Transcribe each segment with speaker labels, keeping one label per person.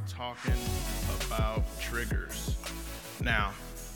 Speaker 1: talking about triggers. Now,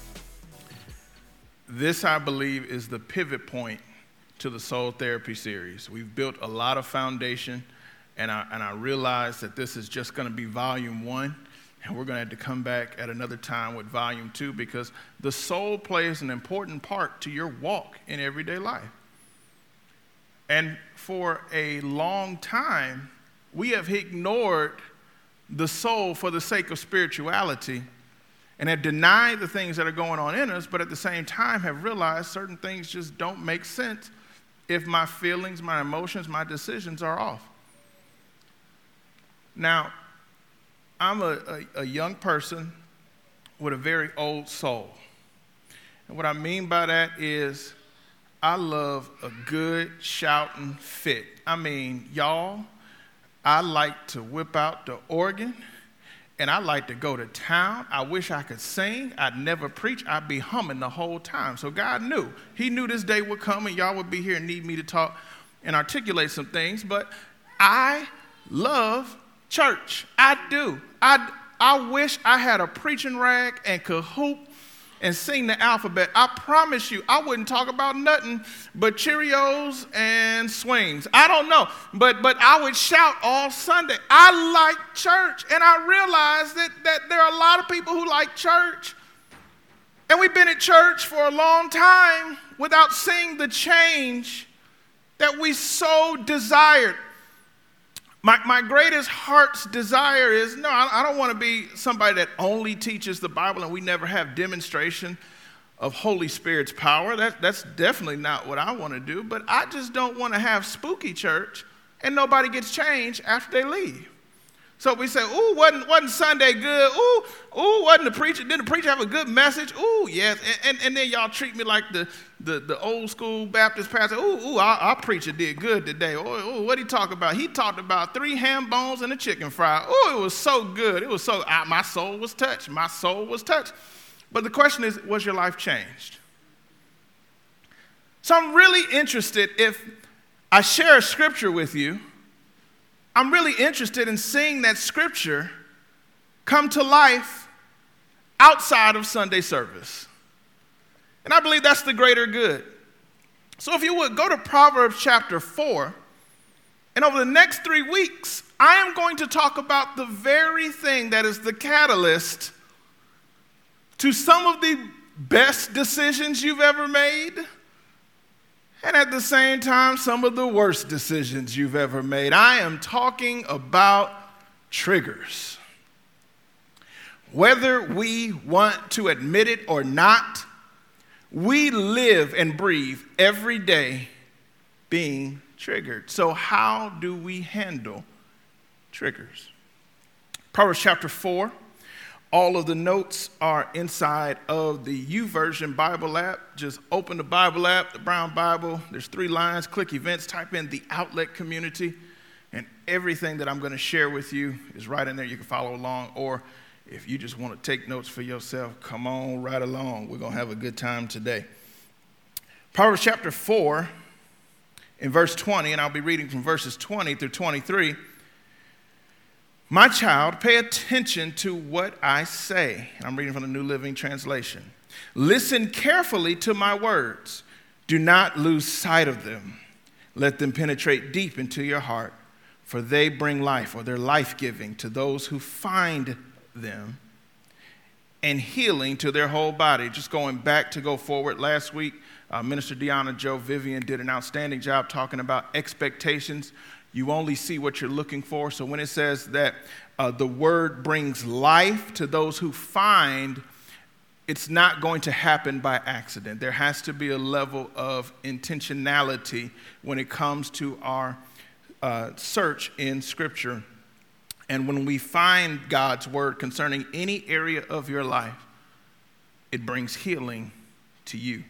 Speaker 1: this, I believe, is the pivot point to the Soul Therapy series. We've built a lot of foundation, and I realize that this is just going to be volume 1, and we're going to have to come back at another time with volume 2 because the soul plays an important part to your walk in everyday life. And for a long time, we have ignored the soul for the sake of spirituality and have denied the things that are going on in us, but at the same time have realized certain things just don't make sense if my feelings, my emotions, my decisions are off. Now, I'm a young person with a very old soul. And what I mean by that is I love a good shouting fit. I mean, y'all, I like to whip out the organ, and I like to go to town. I wish I could sing. I'd never preach. I'd be humming the whole time. So God knew. He knew this day would come, and y'all would be here and need me to talk and articulate some things. But I love church. I do. I wish I had a preaching rag and could hoop and sing the alphabet. I promise you, I wouldn't talk about nothing but Cheerios and swings. I don't know, but I would shout all Sunday. I like church, and I realize that there are a lot of people who like church, and we've been at church for a long time without seeing the change that we so desired. My greatest heart's desire is, no, I don't want to be somebody that only teaches the Bible and we never have demonstration of Holy Spirit's power. That's definitely not what I want to do, but I just don't want to have spooky church and nobody gets changed after they leave. So we say, ooh, wasn't Sunday good? Ooh, didn't the preacher have a good message? Ooh, yes. And then y'all treat me like the old school Baptist pastor. Our preacher did good today. Ooh, what'd he talk about? He talked about 3 ham bones and a chicken fry. Ooh, it was so good. It was so, my soul was touched. My soul was touched. But the question is, was your life changed? So I'm really interested, if I share a scripture with you, I'm really interested in seeing that scripture come to life outside of Sunday service. And I believe that's the greater good. So if you would, go to Proverbs chapter 4. And over the next 3 weeks, I am going to talk about the very thing that is the catalyst to some of the best decisions you've ever made, and at the same time, some of the worst decisions you've ever made. I am talking about triggers. Whether we want to admit it or not, we live and breathe every day being triggered. So how do we handle triggers? Proverbs chapter 4. All of the notes are inside of the YouVersion Bible app. Just open the Bible app, the Brown Bible. There's 3 lines. Click events, type in the Outlet Community, and everything that I'm going to share with you is right in there. You can follow along, or if you just want to take notes for yourself, come on right along. We're going to have a good time today. Proverbs chapter 4 in verse 20, and I'll be reading from verses 20 through 23. My child, pay attention to what I say. I'm reading from the New Living Translation. Listen carefully to my words. Do not lose sight of them. Let them penetrate deep into your heart, for they bring life, or they're life-giving to those who find them, and healing to their whole body. Just going back to go forward, last week, Minister Deanna Joe Vivian did an outstanding job talking about expectations. You only see what you're looking for. So when it says that the word brings life to those who find, it's not going to happen by accident. There has to be a level of intentionality when it comes to our search in Scripture. And when we find God's word concerning any area of your life, it brings healing to you.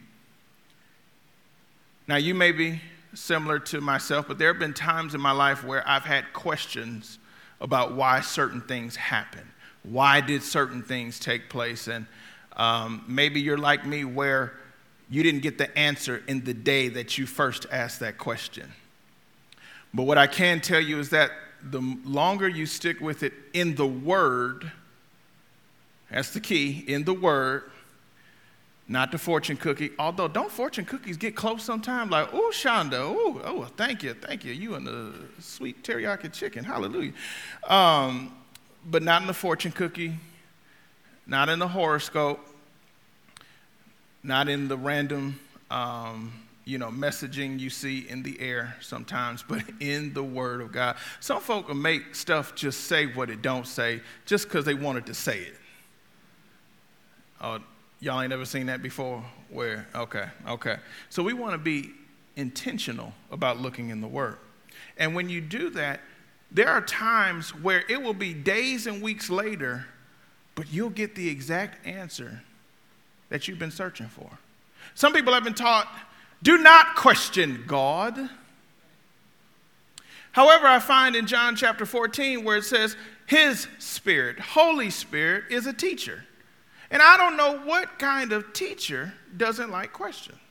Speaker 1: Now, you may be similar to myself, but there have been times in my life where I've had questions about why certain things happen. Why did certain things take place? And maybe you're like me, where you didn't get the answer in the day that you first asked that question. But what I can tell you is that the longer you stick with it in the Word, that's the key, in the Word, not the fortune cookie. Although, don't fortune cookies get close sometimes? Like, oh, Shonda, oh, thank you. You and the sweet teriyaki chicken, hallelujah. But not in the fortune cookie, not in the horoscope, not in the random, messaging you see in the air sometimes, but in the Word of God. Some folk will make stuff just say what it don't say just because they wanted to say it. Oh, y'all ain't never seen that before? Where? Okay. So we want to be intentional about looking in the Word. And when you do that, there are times where it will be days and weeks later, but you'll get the exact answer that you've been searching for. Some people have been taught, do not question God. However, I find in John chapter 14 where it says, His Spirit, Holy Spirit, is a teacher. And I don't know what kind of teacher doesn't like questions.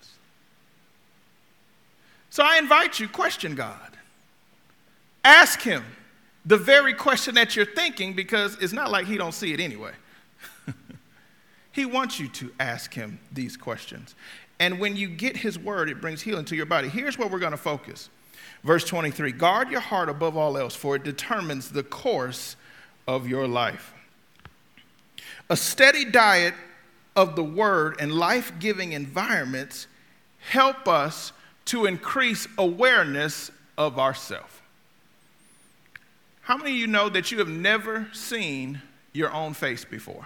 Speaker 1: So I invite you, question God. Ask Him the very question that you're thinking, because it's not like He don't see it anyway. He wants you to ask Him these questions. And when you get His Word, it brings healing to your body. Here's where we're going to focus. Verse 23, guard your heart above all else, for it determines the course of your life. A steady diet of the Word and life-giving environments help us to increase awareness of ourselves. How many of you know that you have never seen your own face before?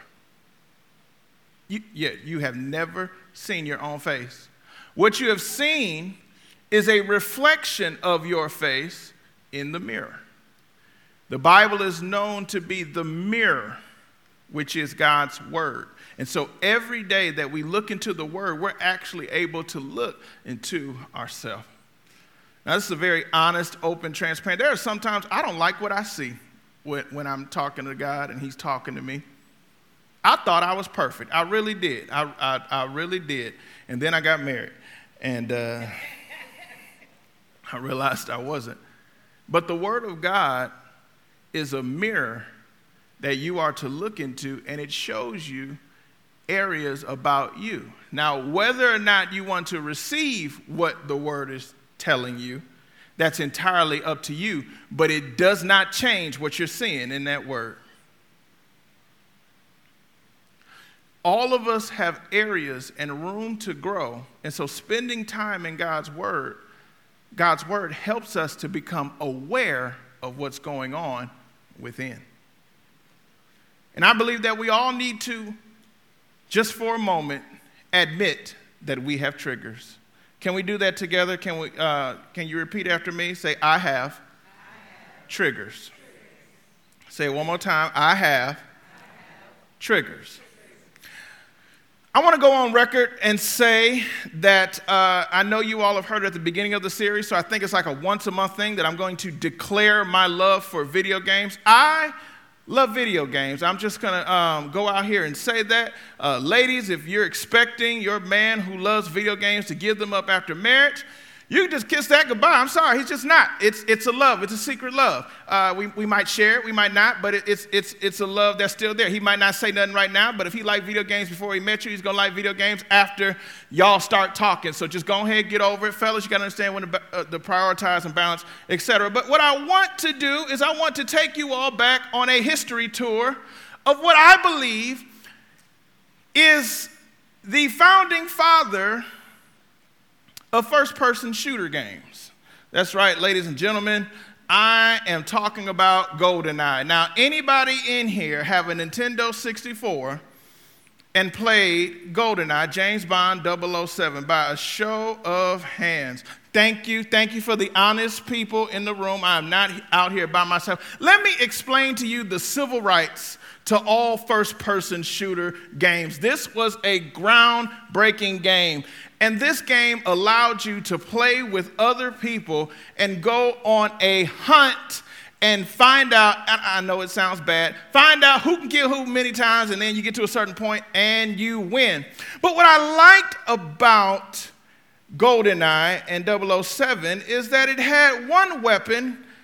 Speaker 1: You have never seen your own face. What you have seen is a reflection of your face in the mirror. The Bible is known to be the mirror, which is God's Word. And so every day that we look into the Word, we're actually able to look into ourselves. Now, this is a very honest, open, transparent. There are sometimes I don't like what I see when I'm talking to God and He's talking to me. I thought I was perfect. I really did. I really did. And then I got married. And I realized I wasn't. But the Word of God is a mirror that you are to look into, and it shows you areas about you. Now, whether or not you want to receive what the Word is telling you, that's entirely up to you, but it does not change what you're seeing in that Word. All of us have areas and room to grow, and so spending time in God's Word helps us to become aware of what's going on within. And I believe that we all need to, just for a moment, admit that we have triggers. Can we do that together? Can you repeat after me? Say, I have triggers. Say it one more time. I have triggers. I want to go on record and say that I know you all have heard at the beginning of the series, so I think it's like a once-a-month thing that I'm going to declare my love for video games. I love video games. I'm just going to go out here and say that. Ladies, if you're expecting your man who loves video games to give them up after marriage, you can just kiss that goodbye. I'm sorry, he's just not. It's a love. It's a secret love. We might share it, we might not, but it's a love that's still there. He might not say nothing right now, but if he liked video games before he met you, he's going to like video games after y'all start talking. So just go ahead, get over it. Fellas, you got to understand when to prioritize and balance, etc. But what I want to do is I want to take you all back on a history tour of what I believe is the founding father of first-person shooter games. That's right, ladies and gentlemen, I am talking about GoldenEye. Now, anybody in here have a Nintendo 64 and played GoldenEye, James Bond 007, by a show of hands? Thank you for the honest people in the room. I am not out here by myself. Let me explain to you the civil rights to all first-person shooter games. This was a groundbreaking game. And this game allowed you to play with other people and go on a hunt and find out, I know it sounds bad, find out who can kill who many times, and then you get to a certain point and you win. But what I liked about GoldenEye and 007 is that it had one weapon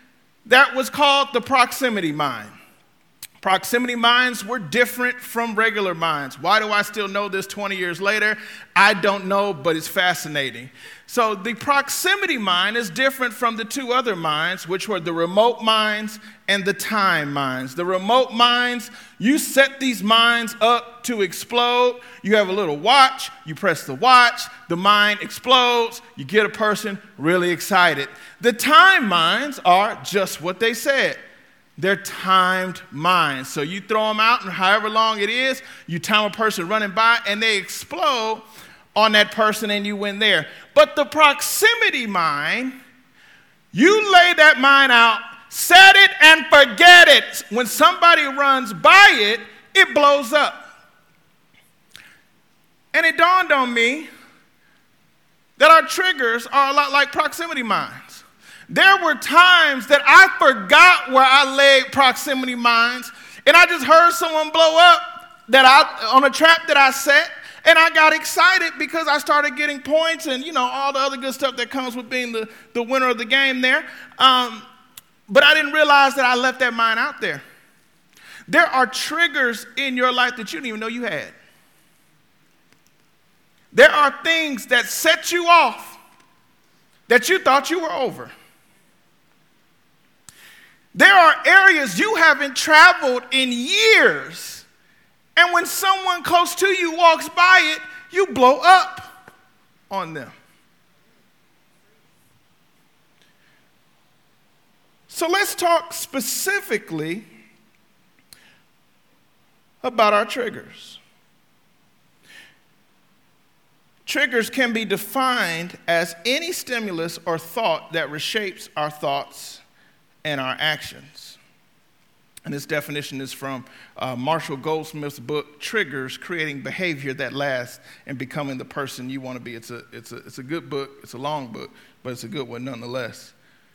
Speaker 1: that was called the proximity mind. Proximity minds were different from regular minds. Why do I still know this 20 years later? I don't know, but it's fascinating. So the proximity mind is different from the two other minds, which were the remote minds and the time minds. The remote minds, you set these minds up to explode. You have a little watch, you press the watch, the mind explodes, you get a person really excited. The time minds are just what they said. They're timed minds. So you throw them out, and however long it is, you time a person running by, and they explode on that person, and you win there. But the proximity mind, you lay that mind out, set it and forget it. When somebody runs by it, it blows up. And it dawned on me that our triggers are a lot like proximity minds. There were times that I forgot where I laid proximity minds, and I just heard someone blow up on a trap that I set, and I got excited because I started getting points and, all the other good stuff that comes with being the winner of the game there. But I didn't realize that I left that mind out there. There are triggers in your life that you didn't even know you had. There are things that set you off that you thought you were over. There are areas you haven't traveled in years, and when someone close to you walks by it, you blow up on them. So let's talk specifically about our triggers. Triggers can be defined as any stimulus or thought that reshapes our thoughts and our actions. And this definition is from Marshall Goldsmith's book, Triggers, Creating Behavior That Lasts and Becoming the Person You Want to Be. It's a good book. It's a long book, but it's a good one nonetheless.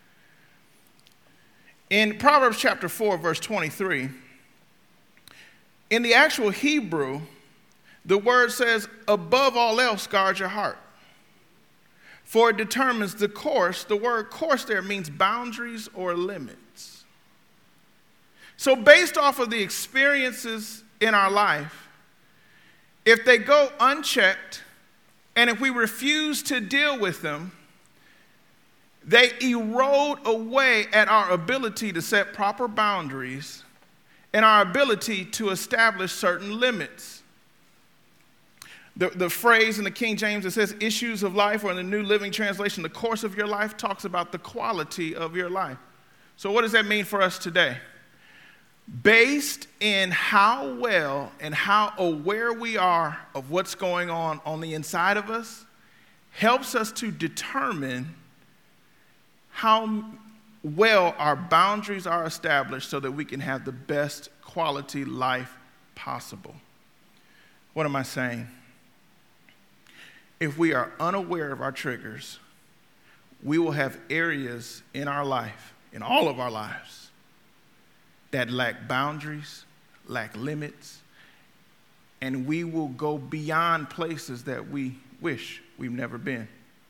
Speaker 1: In Proverbs chapter 4, verse 23, in the actual Hebrew, the word says, above all else, guard your heart, for it determines the course. The word course there means boundaries or limits. So based off of the experiences in our life, if they go unchecked, and if we refuse to deal with them, they erode away at our ability to set proper boundaries and our ability to establish certain limits. The phrase in the King James that says issues of life, or in the New Living Translation, the course of your life, talks about the quality of your life. So what does that mean for us today? Based in how well and how aware we are of what's going on the inside of us, helps us to determine how well our boundaries are established so that we can have the best quality life possible. What am I saying? If we are unaware of our triggers, we will have areas in our life, in all of our lives, that lack boundaries, lack limits, and we will go beyond places that we wish we've never been.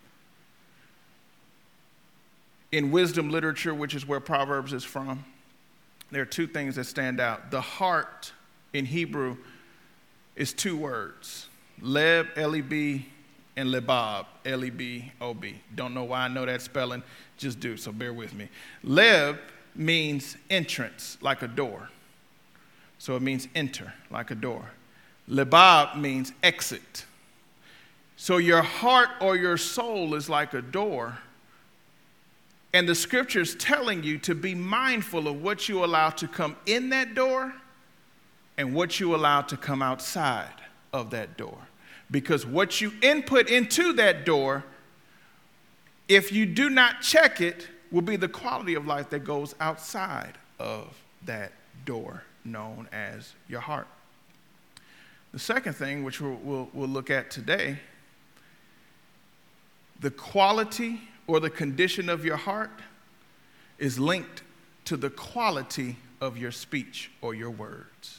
Speaker 1: In wisdom literature, which is where Proverbs is from, there are two things that stand out. The heart in Hebrew is two words, leb, L-E-B, and lebab, L-E-B-O-B. Don't know why I know that spelling, just do, so bear with me. Leb means entrance, like a door. So it means enter, like a door. Lebab means exit. So your heart or your soul is like a door, and the scripture's telling you to be mindful of what you allow to come in that door and what you allow to come outside of that door. Because what you input into that door, if you do not check it, will be the quality of life that goes outside of that door known as your heart. The second thing, which we'll look at today, the quality or the condition of your heart is linked to the quality of your speech or your words.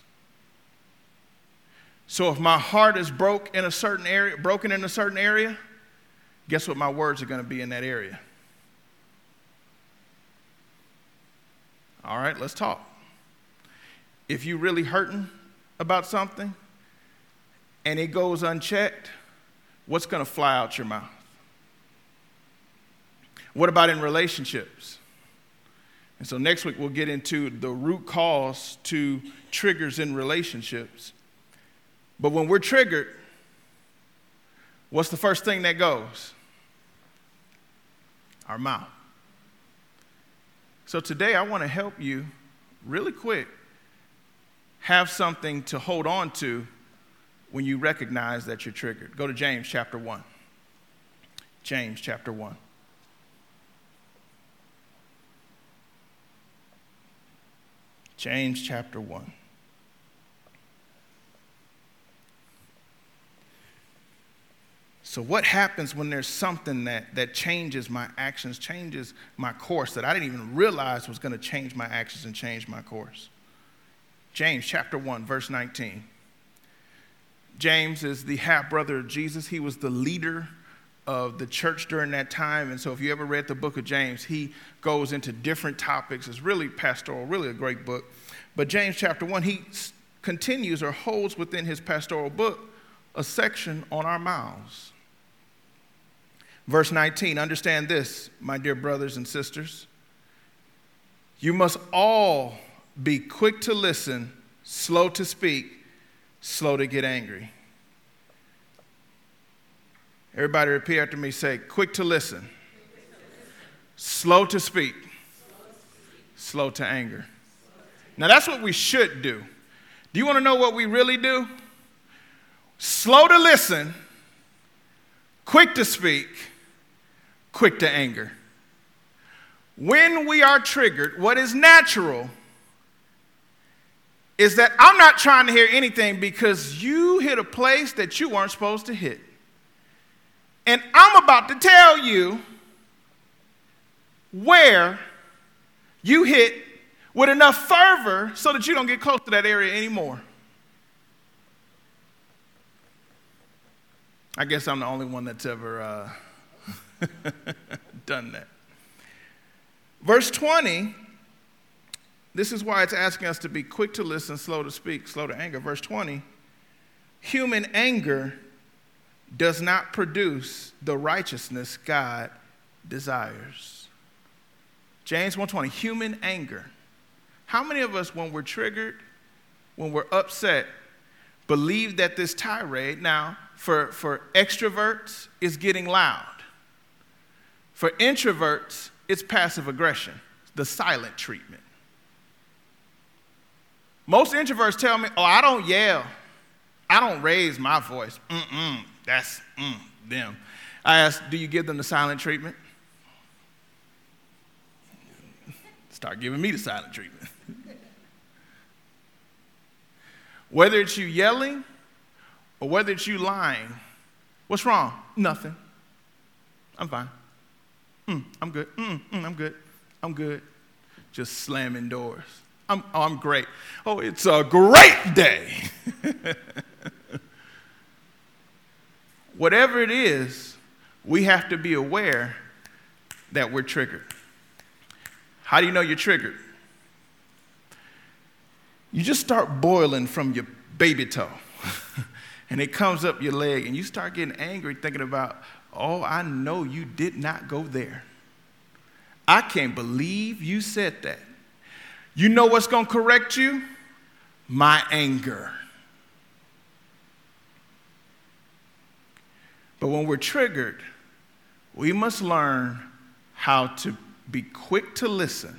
Speaker 1: So if my heart is broken in a certain area, guess what my words are going to be in that area? All right, let's talk. If you're really hurting about something and it goes unchecked, what's going to fly out your mouth? What about in relationships? And so next week we'll get into the root cause to triggers in relationships. But when we're triggered, what's the first thing that goes? Our mouth. So today I want to help you really quick have something to hold on to when you recognize that you're triggered. Go to James chapter 1. James chapter 1. James chapter 1. So what happens when there's something that changes my actions, changes my course, that I didn't even realize was going to change my actions and change my course? James chapter 1, verse 19. James is the half-brother of Jesus. He was the leader of the church during that time. And so if you ever read the book of James, he goes into different topics. It's really pastoral, really a great book. But James chapter 1, he continues or holds within his pastoral book a section on our mouths. Verse 19, understand this, my dear brothers and sisters. You must all be quick to listen, slow to speak, slow to get angry. Everybody repeat after me, say, quick to listen, slow to speak, slow to anger. Now that's what we should do. Do you want to know what we really do? Slow to listen, quick to speak, quick to anger. When we are triggered, what is natural is that I'm not trying to hear anything because you hit a place that you weren't supposed to hit. And I'm about to tell you where you hit with enough fervor so that you don't get close to that area anymore. I guess I'm the only one that's ever done that. Verse 20, this is why it's asking us to be quick to listen, slow to speak, slow to anger. Verse 20, human anger does not produce the righteousness God desires. James 1:20, human anger. How many of us, when we're triggered, when we're upset, believe that this tirade, now, for extroverts, is getting loud. For introverts, it's passive aggression, the silent treatment. Most introverts tell me, I don't yell. I don't raise my voice. That's them. I ask, do you give them the silent treatment? Start giving me the silent treatment. Whether it's you yelling or whether it's you lying, what's wrong? Nothing. I'm fine. I'm good. I'm good. I'm good. Just slamming doors. I'm great. Oh, it's a great day. Whatever it is, we have to be aware that we're triggered. How do you know you're triggered? You just start boiling from your baby toe, and it comes up your leg, and you start getting angry thinking about, I know you did not go there. I can't believe you said that. You know what's going to correct you? My anger. But when we're triggered, we must learn how to be quick to listen,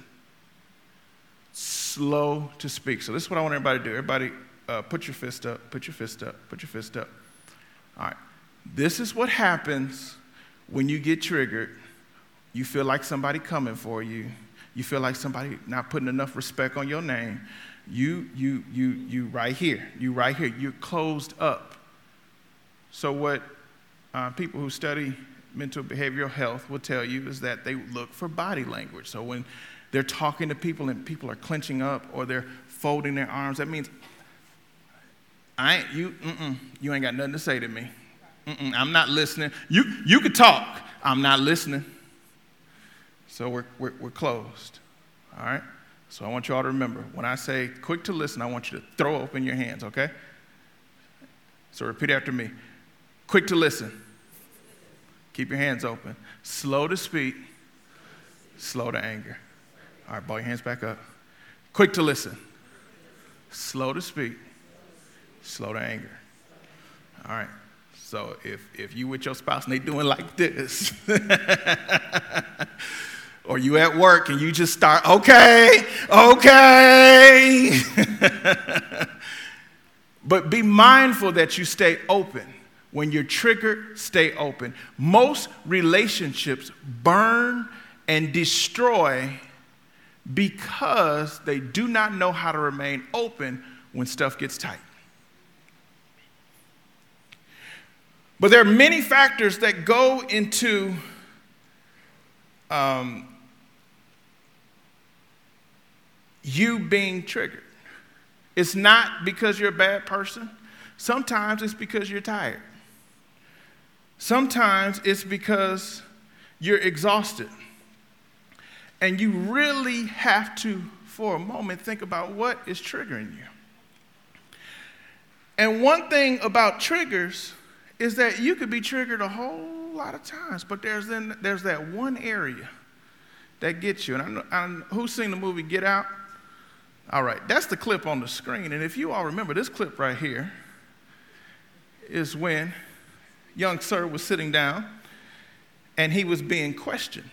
Speaker 1: slow to speak. So this is what I want everybody to do. Everybody, put your fist up, put your fist up, put your fist up. All right. This is what happens when you get triggered. You feel like somebody coming for you. You feel like somebody not putting enough respect on your name. You right here. You right here. You're closed up. So what people who study mental behavioral health will tell you is that they look for body language. So when they're talking to people and people are clenching up or they're folding their arms, that means you ain't got nothing to say to me. I'm not listening. You could talk. I'm not listening. So we're closed. All right? So I want you all to remember, when I say quick to listen, I want you to throw open your hands, okay? So repeat after me. Quick to listen. Keep your hands open. Slow to speak. Slow to anger. All right, ball your hands back up. Quick to listen. Slow to speak. Slow to anger. All right. So if you with your spouse and they doing like this, or you at work and you just start, okay. But be mindful that you stay open. When you're triggered, stay open. Most relationships burn and destroy because they do not know how to remain open when stuff gets tight. But there are many factors that go into you being triggered. It's not because you're a bad person. Sometimes it's because you're tired. Sometimes it's because you're exhausted. And you really have to, for a moment, think about what is triggering you. And one thing about triggers is that you could be triggered a whole lot of times, but there's that one area that gets you. And who's seen the movie Get Out? All right, that's the clip on the screen. And if you all remember, this clip right here is when young sir was sitting down and he was being questioned.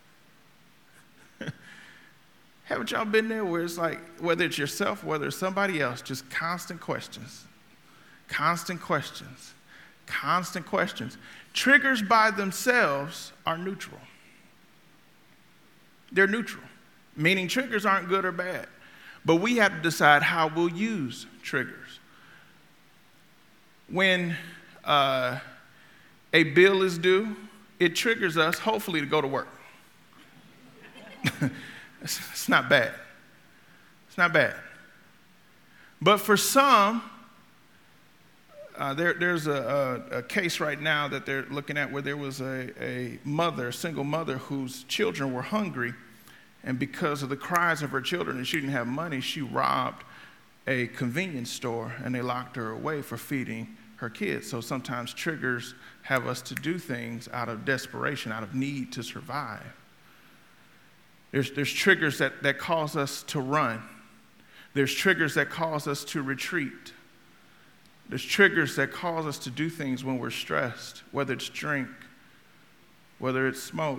Speaker 1: Haven't y'all been there where it's like, whether it's yourself, whether it's somebody else, just constant questions. Constant questions. Constant questions. Triggers by themselves are neutral. They're neutral, meaning triggers aren't good or bad. But we have to decide how we'll use triggers. When a bill is due, it triggers us, hopefully, to go to work. It's not bad. It's not bad. But for some, there's a case right now that they're looking at where there was a single mother whose children were hungry, and because of the cries of her children and she didn't have money, she robbed a convenience store and they locked her away for feeding her kids. So sometimes triggers have us to do things out of desperation, out of need to survive. There's triggers that cause us to run. There's triggers that cause us to retreat. There's triggers that cause us to do things when we're stressed, whether it's drink, whether it's smoke.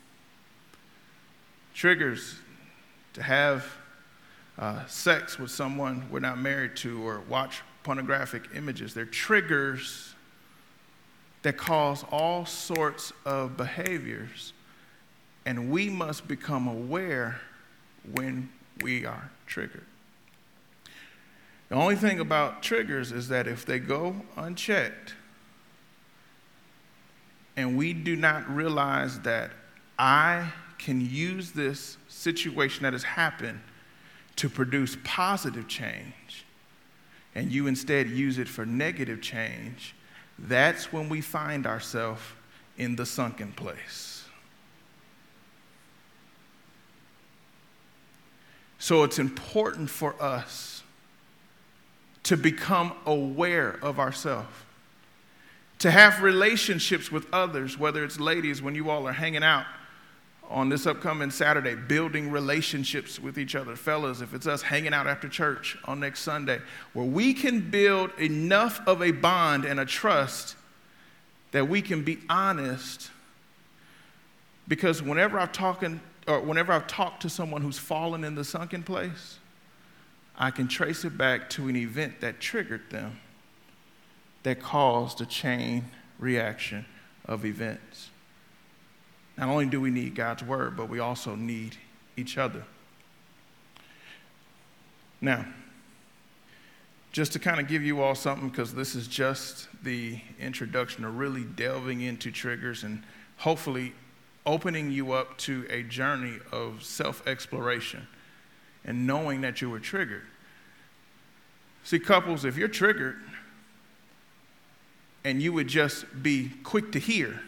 Speaker 1: Triggers to have sex with someone we're not married to or watch pornographic images. They're triggers that cause all sorts of behaviors, and we must become aware when we are triggered. The only thing about triggers is that if they go unchecked and we do not realize that I can use this situation that has happened to produce positive change, and you instead use it for negative change, that's when we find ourselves in the sunken place. So it's important for us to become aware of ourselves, to have relationships with others, whether it's ladies, when you all are hanging out on this upcoming Saturday, building relationships with each other. Fellas, if it's us hanging out after church on next Sunday, where we can build enough of a bond and a trust that we can be honest. Because whenever I've talked to someone who's fallen in the sunken place, I can trace it back to an event that triggered them, that caused a chain reaction of events. Not only do we need God's word, but we also need each other. Now, just to kind of give you all something, because this is just the introduction to really delving into triggers and hopefully opening you up to a journey of self-exploration and knowing that you were triggered. See, couples, if you're triggered and you would just be quick to hear,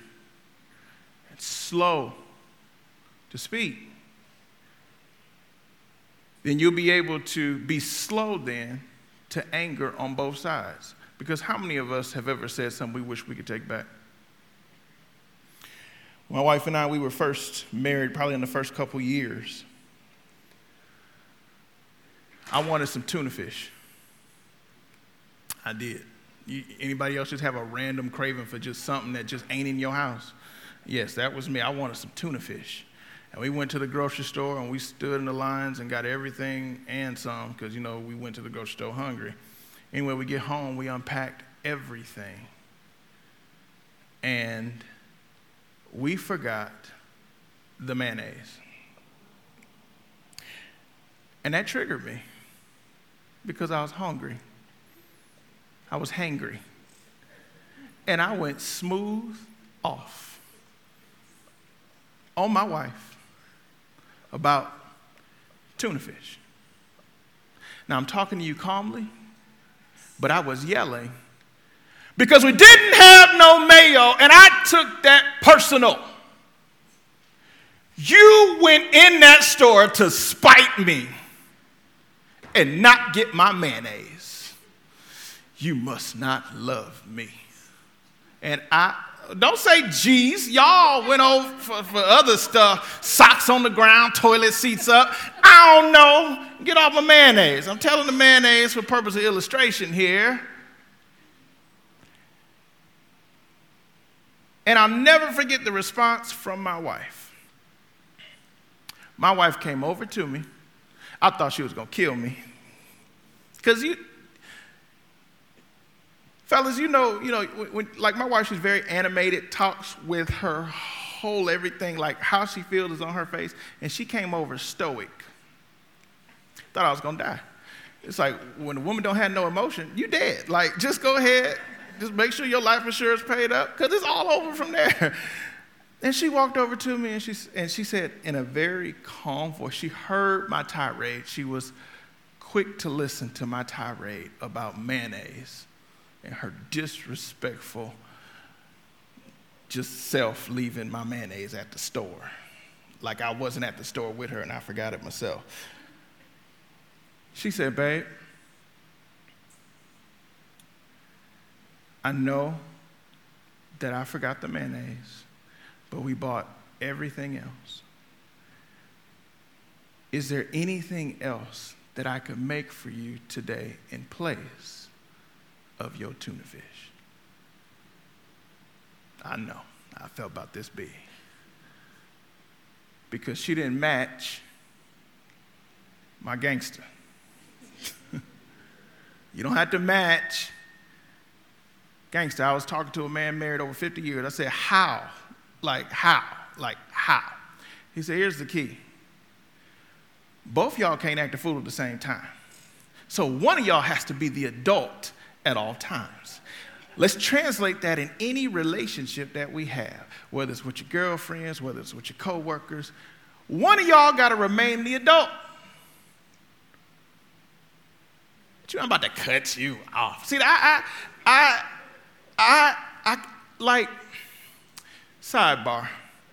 Speaker 1: slow to speak, then you'll be able to be slow then to anger on both sides. Because how many of us have ever said something we wish we could take back? My wife and I, we were first married probably in the first couple years. I wanted some tuna fish. I did. Anybody else just have a random craving for just something that just ain't in your house? Yes, that was me. I wanted some tuna fish. And we went to the grocery store and we stood in the lines and got everything and some because, we went to the grocery store hungry. Anyway, we get home, we unpacked everything. And we forgot the mayonnaise. And that triggered me because I was hungry. I was hangry. And I went smooth off on my wife about tuna fish. Now, I'm talking to you calmly, but I was yelling because we didn't have no mayo, and I took that personal. You went in that store to spite me and not get my mayonnaise. You must not love me. And don't say geez. Y'all went over for other stuff. Socks on the ground, toilet seats up. I don't know. Get off my mayonnaise. I'm telling the mayonnaise for purpose of illustration here. And I'll never forget the response from my wife. My wife came over to me. I thought she was going to kill me. Because fellas, when, like my wife, she's very animated, talks with her whole everything, like how she feels is on her face. And she came over stoic. Thought I was going to die. It's like when a woman don't have no emotion, you dead. Like, just go ahead. Just make sure your life insurance paid up because it's all over from there. And she walked over to me and she said in a very calm voice, she heard my tirade. She was quick to listen to my tirade about mayonnaise and her disrespectful just self leaving my mayonnaise at the store. Like I wasn't at the store with her and I forgot it myself. She said, babe, I know that I forgot the mayonnaise, but we bought everything else. Is there anything else that I could make for you today in place of your tuna fish? I know. I felt about this big. Because she didn't match my gangster. You don't have to match gangster. I was talking to a man married over 50 years. I said, how? Like, how? Like, how? He said, here's the key. Both y'all can't act a fool at the same time. So one of y'all has to be the adult at all times. Let's translate that in any relationship that we have, whether it's with your girlfriends, whether it's with your coworkers. One of y'all got to remain the adult. I'm about to cut you off. See, I like, sidebar.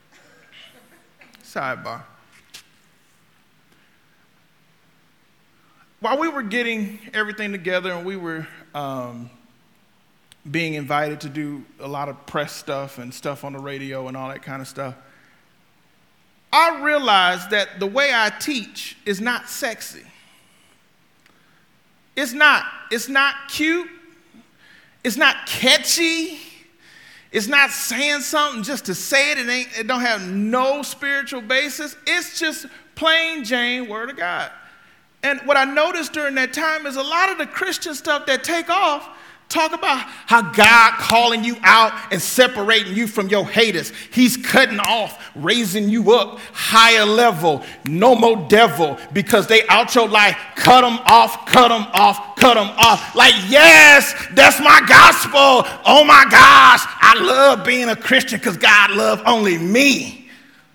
Speaker 1: While we were getting everything together and we were being invited to do a lot of press stuff and stuff on the radio and all that kind of stuff, I realized that the way I teach is not sexy. It's not cute. It's not catchy. It's not saying something just to say it. It don't have no spiritual basis. It's just plain Jane word of God. And what I noticed during that time is a lot of the Christian stuff that take off talk about how God calling you out and separating you from your haters. He's cutting off, raising you up, higher level, no more devil, because they out your life. Cut them off, cut them off, cut them off. Like, yes, that's my gospel. Oh my gosh, I love being a Christian because God loves only me.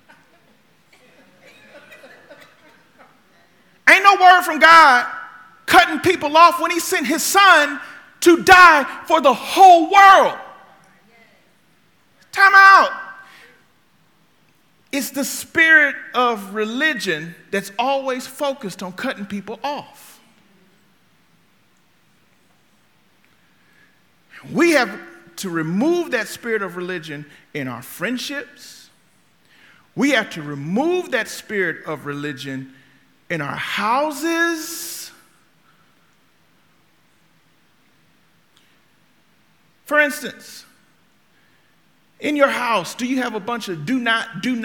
Speaker 1: Ain't no word from God cutting people off when he sent his son to die for the whole world. Time out. It's the spirit of religion that's always focused on cutting people off. We have to remove that spirit of religion in our friendships. We have to remove that spirit of religion in our houses. For instance, in your house, do you have a bunch of do not, don't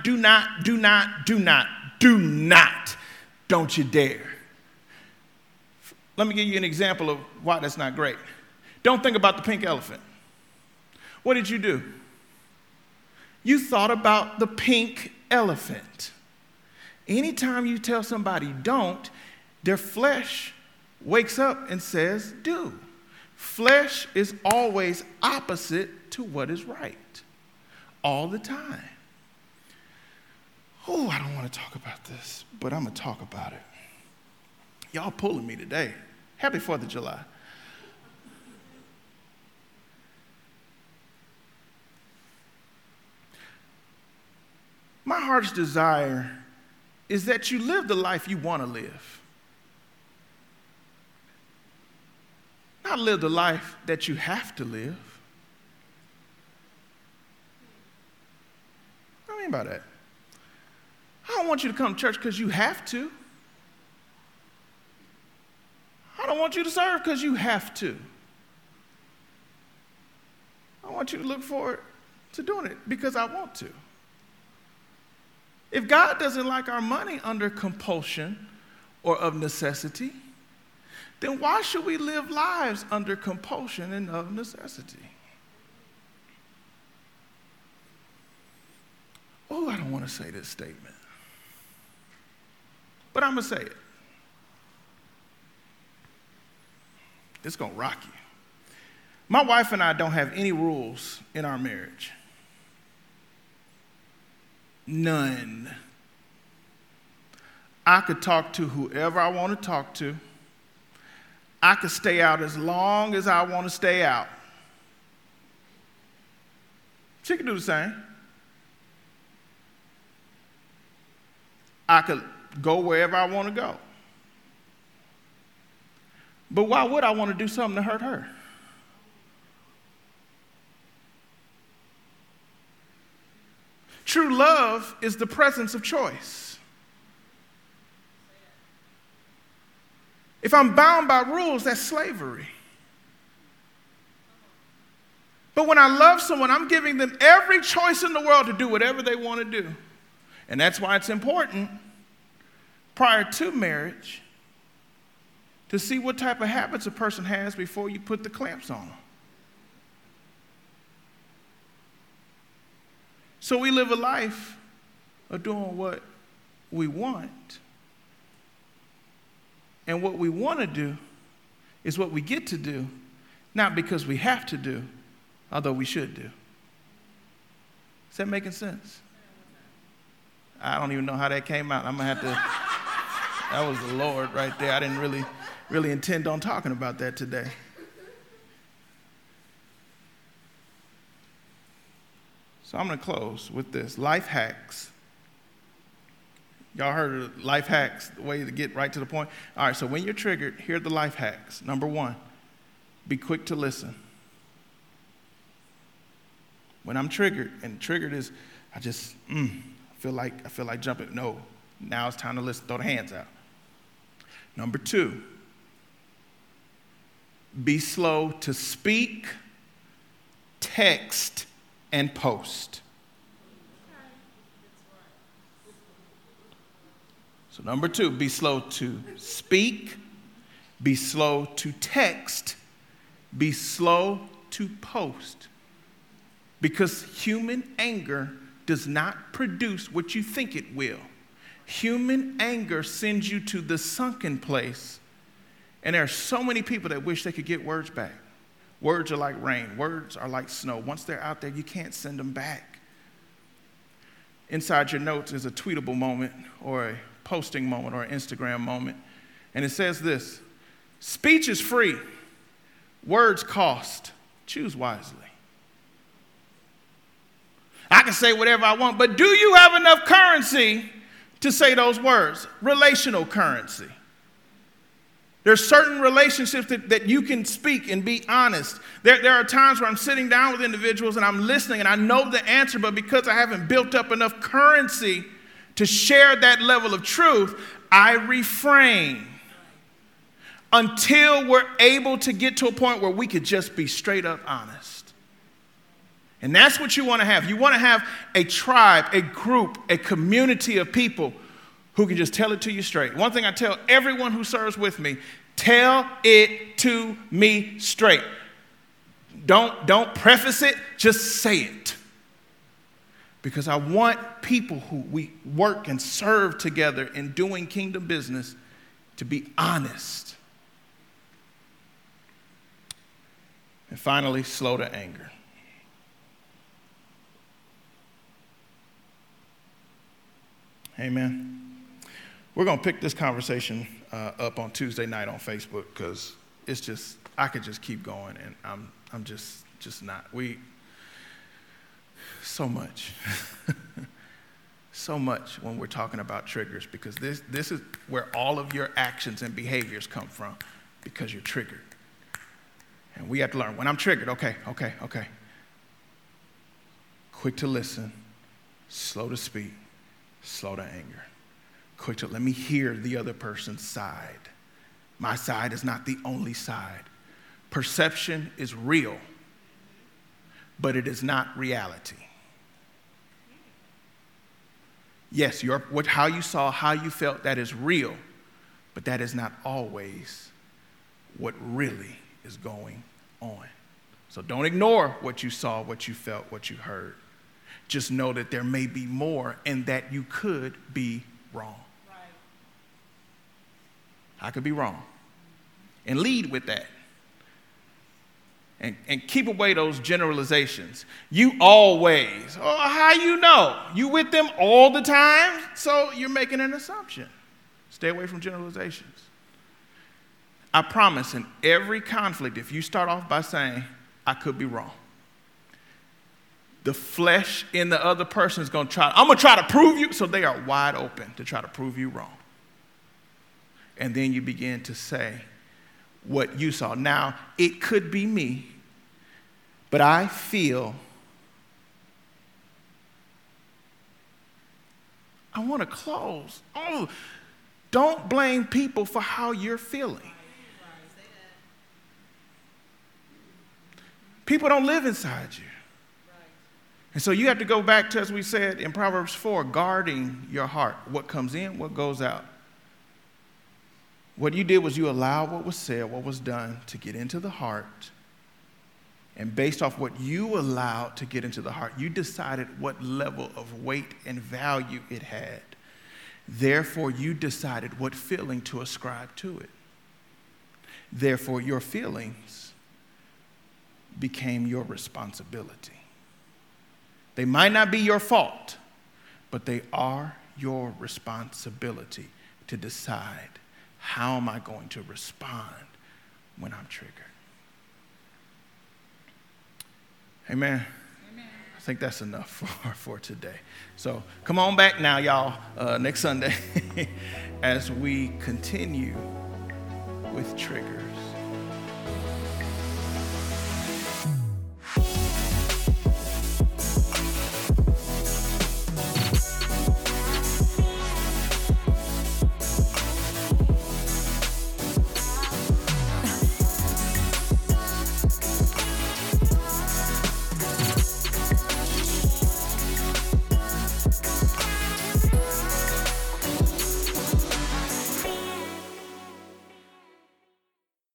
Speaker 1: you dare? Let me give you an example of why that's not great. Don't think about the pink elephant. What did you do? You thought about the pink elephant. Anytime you tell somebody don't, their flesh wakes up and says do. Flesh is always opposite to what is right. All the time. Oh, I don't want to talk about this, but I'm going to talk about it. Y'all pulling me today. Happy 4th of July. My heart's desire is that you live the life you want to live. Not live the life that you have to live. What do I mean by that? I don't want you to come to church because you have to. I don't want you to serve because you have to. I want you to look forward to doing it because I want to. If God doesn't like our money under compulsion or of necessity, then why should we live lives under compulsion and of necessity? Oh, I don't want to say this statement, but I'm going to say it. It's going to rock you. My wife and I don't have any rules in our marriage. None. I could talk to whoever I want to talk to. I could stay out as long as I want to stay out. She can do the same. I could go wherever I want to go. But why would I want to do something to hurt her? True love is the presence of choice. If I'm bound by rules, that's slavery. But when I love someone, I'm giving them every choice in the world to do whatever they want to do. And that's why it's important, prior to marriage, to see what type of habits a person has before you put the clamps on them. So we live a life of doing what we want. And what we want to do is what we get to do, not because we have to do, although we should do. Is that making sense? I don't even know how that came out. I'm going to have to, that was the Lord right there. I didn't really intend on talking about that today. So I'm going to close with this. Life hacks. Y'all heard of life hacks, the way to get right to the point? All right, so when you're triggered, here are the life hacks. Number one, be quick to listen. When I'm triggered, and triggered is, I just, I feel like jumping. No, now it's time to listen. Throw the hands out. Number two, be slow to speak, text, and post. So number two, be slow to speak, be slow to text, be slow to post. Because human anger does not produce what you think it will. Human anger sends you to the sunken place. And there are so many people that wish they could get words back. Words are like rain. Words are like snow. Once they're out there, you can't send them back. Inside your notes is a tweetable moment or a posting moment or an Instagram moment. And it says this: speech is free. Words cost. Choose wisely. I can say whatever I want, but do you have enough currency to say those words? Relational currency. There's certain relationships that you can speak and be honest. There are times where I'm sitting down with individuals and I'm listening and I know the answer, but because I haven't built up enough currency to share that level of truth, I refrain until we're able to get to a point where we could just be straight up honest. And that's what you want to have. You want to have a tribe, a group, a community of people who can just tell it to you straight. One thing I tell everyone who serves with me, tell it to me straight. Don't preface it, just say it. Because I want people who we work and serve together in doing kingdom business to be honest. And finally, slow to anger. Amen. We're going to pick this conversation up on Tuesday night on Facebook because it's just, I could just keep going and I'm just not. So much. So much when we're talking about triggers because this is where all of your actions and behaviors come from because you're triggered. And we have to learn when I'm triggered, okay. Quick to listen, slow to speak, slow to anger. Quick to let me hear the other person's side. My side is not the only side. Perception is real, but it is not reality. Yes, how you saw, how you felt, that is real, but that is not always what really is going on. So don't ignore what you saw, what you felt, what you heard. Just know that there may be more and that you could be wrong. Right. I could be wrong. And lead with that. And keep away those generalizations. You always, how you know? You with them all the time? So you're making an assumption. Stay away from generalizations. I promise in every conflict, if you start off by saying, I could be wrong, the flesh in the other person is going to I'm going to try to prove you. So they are wide open to try to prove you wrong. And then you begin to say what you saw. Now, it could be me, but I feel I want to close. Oh, don't blame people for how you're feeling. People don't live inside you. And so you have to go back to, as we said in Proverbs 4, guarding your heart. What comes in, what goes out. What you did was you allowed what was said, what was done to get into the heart. And based off what you allowed to get into the heart, you decided what level of weight and value it had. Therefore, you decided what feeling to ascribe to it. Therefore, your feelings became your responsibility. They might not be your fault, but they are your responsibility to decide, how am I going to respond when I'm triggered? Amen. Amen. I think that's enough for today. So come on back now, y'all, next Sunday as we continue with triggers.